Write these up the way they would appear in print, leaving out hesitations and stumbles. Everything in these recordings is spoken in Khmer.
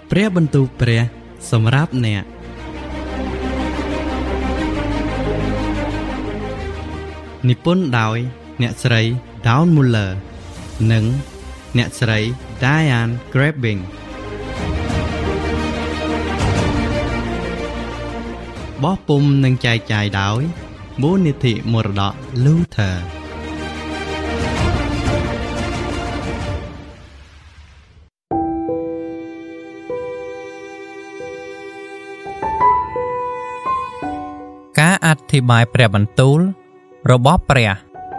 ព្រះបន្ទូលព្រះសម្រាប់អ្នកនិពន្ធដោយអ្នកស្រី Dawn Muller និងអ្នកស្រី Diane Grabbing បោះពុម្ពនិងចែកចាយដោយមូលនិធិមរតក Luther ការអធិប្បាយព្រះបន្ទូលរបស់ព្រះ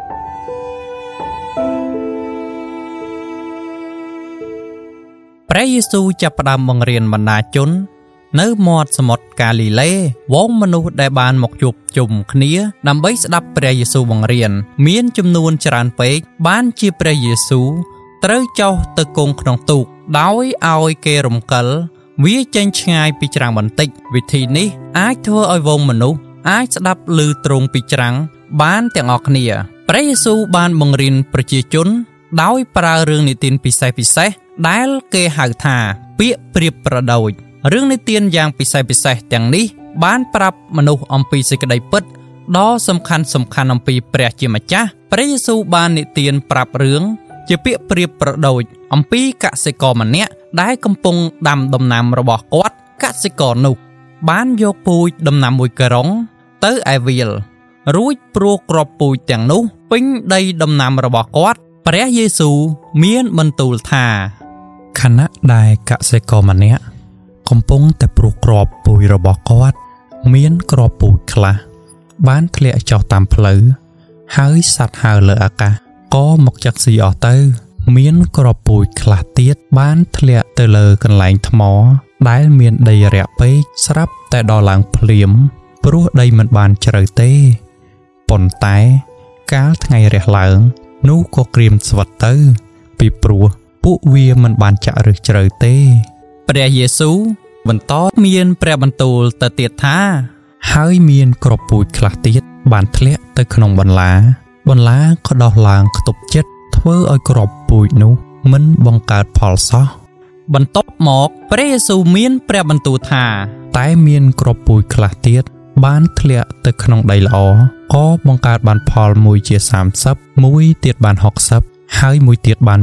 ព្រះយេស៊ូវចាប់ផ្ដើមបង្រៀនបណ្ដាជននៅមាត់សមុទ្រកាលីលេវងមនុស្សដែលបានមកជួបជុំគ្នាដើម្បីស្ដាប់ព្រះយេស៊ូវបង្រៀនមានចំនួនច្រើនពេកបានជាព្រះយេស៊ូវត្រូវចុះទៅគង់ក្នុងទូកដោយឲ្យគេរំកិលវាចេញឆ្ងាយពីច្រាំងបន្តិចវិធីនេះអាចធ្វើឲ្យវងមនុស្សអាចស្ដាប់ឮត្រង់ពីច្រាំងបានទាំងអស់គ្នាព្រះយេស៊ូវបានបង្រៀនប្រជាជនដោយប្រើរឿងនិទានពិសេសដែលគេហៅថាពាក្យប្រៀបប្រដូចរឿងនិទានយ៉ាងពិសេសទាំងនេះបានប្រាប់មនុស្សអំពីសេចក្តីពិតដ៏សំខាន់អំពីព្រះជាម្ចាស់ព្រះយេស៊ូវបាននិទានប្រាប់រឿងជាពាក្យប្រៀបប្រដូចអំពីកសិករម្នាក់ដែលកំពុងដាំដំណាំរបស់គាត់កសិករនោះបានយកពូជដំណាំមួយក្រុងទៅឯវាលរួចព្រោះគ្រាប់ពូជទាំងនោះពេញដីដំណាំរបស់គាត់ព្រះយេស៊ូវមានបន្ទូលថាខណៈដែលកសិករម្នាក់កំពុងតែព្រោះគ្រាប់ពូជរបស់គាត់មានគ្រាប់ពូជខ្លះបានធ្លាក់ចុះតាមផ្លូវហើយសត្វហើរលើអាកាសក៏មកចាក់ស៊ីអស់ទៅមានគ្រាប់ពូជខ្លះទៀតបានធ្លាក់ទៅលើកន្លែងថ្មដែលមានដីរាក់ពេកស្រាប់តែដល់ឡើងភ្លាមព្រោះដីមិនបានជ្រៅទេប៉ុន្តែកាលថ្ងៃរះឡើងនោះក៏ក្រៀមស្វិតទៅពីព្រោះពួកវាមិនបានចាក់ឫសជ្រៅទេព្រះយេស៊ូវបន្តមានព្រះបន្ទូលទៅទៀតថាហើយមានគ្រាប់ពូជខ្លះទៀតបានធ្លាក់ទៅក្នុងបន្លាក៏ដោះឡើងខ្ទប់ចិត្តធ្វើឲ្យគ្រាប់ពូជនោះមិនបង្កើតផលសោះបន្ទាប់មកព្រះយេស៊ូវមានព្រះបន្ទូលថាតែមានគ្រាប់ពូជខ្លះទៀតបានធ្លាក់ទៅក្នុងដីល្អក៏បង្កើតបានផលមួយជា30មួយទៀតបាន60ហើយមួយទៀតបាន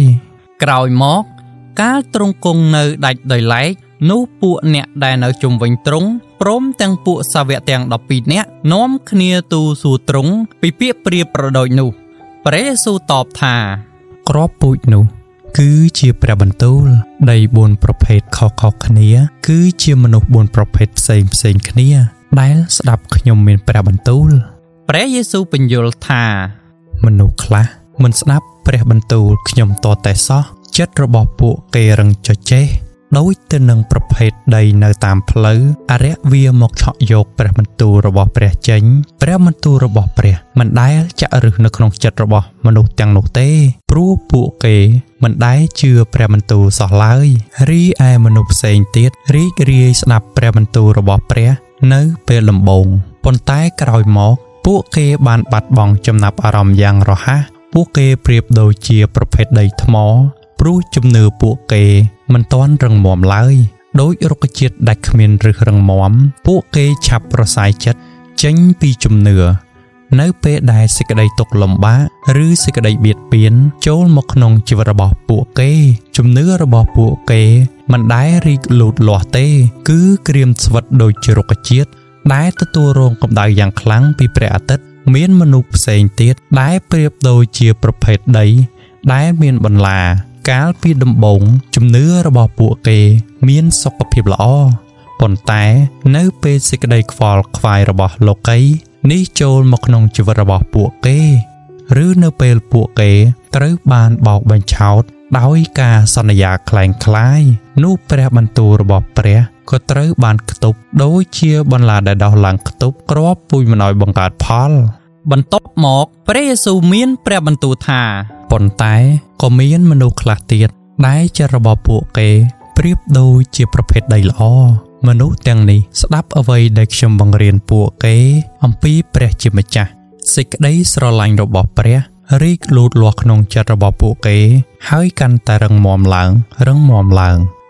100ក្រោយមកកាលទ្រង់គង់នៅដាច់ដោយឡែកនោះពួកអ្នកដែលនៅជុំវិញទ្រង់ព្រមទាំងពួកសាវកទាំង12នាក់នាំគ្នាទូលសួរទ្រង់ពីពាក្យប្រៀបប្រដូចនោះព្រះយេស៊ូវតបថាគ្រាប់ពូជនោះគឺជាព្រះបន្ទូលដី4ប្រភេទខុសៗគ្នាគឺជាមនុស្ស4ប្រភេទផ្សេងគ្នាដែលស្ដាប់ខ្ញុំមានព្រះបន្ទូលព្រះយេស៊ូវបញ្យល់ថាមនុស្សខ្លះមិនស្ដាប់ព្រះបន្ទូលខ្ញុំតតែសោះចិត្តរបស់ពួកគេរឹងចចេះដូចទៅនឹងប្រភេទដីនៅតាមផ្លូវអរិយវាមកឆក់យកព្រះបន្ទូលរបស់ព្រះចេញព្រះបន្ទូលរបស់ព្រះមិនដែលចាក់ឫសនៅក្នុងចិត្តរបស់មនុស្សទាំងនោះទេព្រោះពួកគេមិនដែលជឿព្រះបន្ទូលសោះឡើយរីឯមនុស្សផ្សេងទៀតរីករាយស្ដាប់ព្រះបន្ទូលរបស់ព្រះនៅពេលដំបូងប៉ុន្តែក្រោយមកពួកគេបានបាត់បង់ចំណាប់អារម្មណ៍យ៉ាងរហ័សពួកគេប្រៀបដូចជាប្រភេទដីថ្មព្រោះជំនឿពួកគេមិនទាន់រឹងមាំឡើយដោយរុក្ខជាតិដែលគ្មានឫសរឹងមាំពួកគេឆាប់ប្រសាយចិត្តចេញពីជំនឿនៅពេលដែលសេចក្តីទុក្ខលំបាកឬសេចក្តីបៀតបៀនចូលមកក្នុងជីវិតរបស់ពួកគេជំនឿរបស់ពួកគេមិនដែលរីកលូតលាស់ទេគឺក្រៀមស្វិតដូចជារុក្ខជាតិដែលទទួលរងកម្ដៅយ៉ាងខ្លាំងពីព្រះអាទិត្យមានមនុស្សផ្សេងទៀតដែលប្រៀបដូចជាប្រភេទដីដែលមានបន្លាកាលពីដំបូងជំនឿរបស់ពួកគេមានសុខភាពល្អប៉ុន្តែនៅពេលសេចក្តីខ្វល់ខ្វាយរបស់លោកីនេះចូលមកក្នុងជីវិតរបស់ពួកគេឬនៅពេលពួកគេត្រូវបានបោកបញ្ឆោតដោយការសន្យាคล้ายនោះព្រះបន្ទូលរបស់ព្រះក៏ត្រូវបានខ្ទប់ដូចជាបន្លាដែលដោះឡើងខ្ទប់គ្រាប់ពូជមិនឲ្យបង្កើតផលបន្ទាប់មកព្រះយេស៊ូវមានព្រះបន្ទូលថាប៉ុន្តែក៏មានមនុស្សខ្លះទៀតដែលចិត្តរបស់ពួកគេប្រៀបដូចជាប្រភេទដីល្អមនុស្សទាំងនេះស្ដាប់អ្វីដែលខ្ញុំបង្រៀនពួកគេអំពីព្រះជាម្ចាស់សេចក្តីស្រឡាញ់របស់ព្រះរីកលូតលាស់ក្នុងចិត្តរបស់ពួកគេហើយកាន់តែរឹងមាំឡើង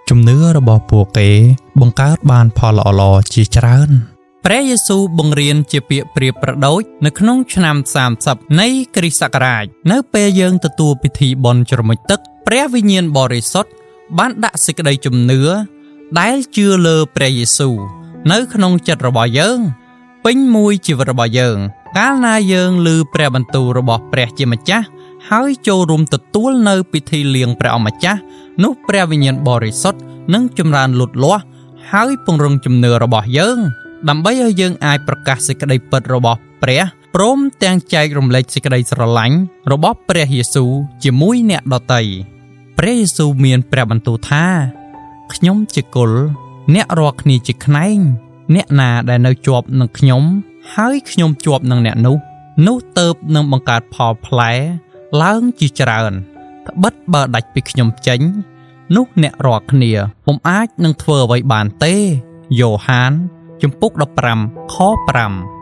ជំនឿរបស់ពួកគេបង្កើតបានផលល្អៗជាច្រើនព្រះយេស៊ូវបង្រៀនជាពាក្យប្រៀបប្រដូចនៅក្នុងឆ្នាំ30នៃគ្រិស្តសករាជនៅពេលយើងទទួលពិធីបុណ្យជ្រមុជទឹកព្រះវិញ្ញាណបរិសុទ្ធបានដាក់សេចក្តីជំនឿដែលជឿលើព្រះយេស៊ូវនៅក្នុងចិត្តរបស់យើងពេញមួយជីវិតរបស់យើងកាលណាយើងឮព្រះបន្ទូលរបស់ព្រះជាម្ចាស់ហើយចូលរួមទទួលនៅពិធីលៀងព្រះអម្ចាស់នោះព្រះវិញ្ញាណបរិសុទ្ធនឹងចម្រើនលូតលាស់ហើយពង្រឹងជំនឿរបស់យើងដើម្បីឲ្យយើងអាចប្រកាសសេចក្តីពិតរបស់ព្រះព្រមទាំងចែករំលែកសេចក្តីស្រឡាញ់របស់ព្រះយេស៊ូវជាមួយអ្នកដទៃព្រះយេស៊ូវមានព្រះបន្ទូលថាខ្ញុំជាគល់អ្នករាល់គ្នាជាខ្នែងអ្នកណាដែលនៅជាប់នឹងខ្ញុំហើយខ្ញុំជាប់នឹងអ្នកនោះទៅនឹងបង្កើតផលផ្លែឡើងជាច្រើនត្បិតបើដាច់ពីខ្ញុំចេញនោះអ្នករាល់គ្នាពុំអាចនឹងធ្វើអ្វីបានទេយ៉ូហានជំពូក15ខ5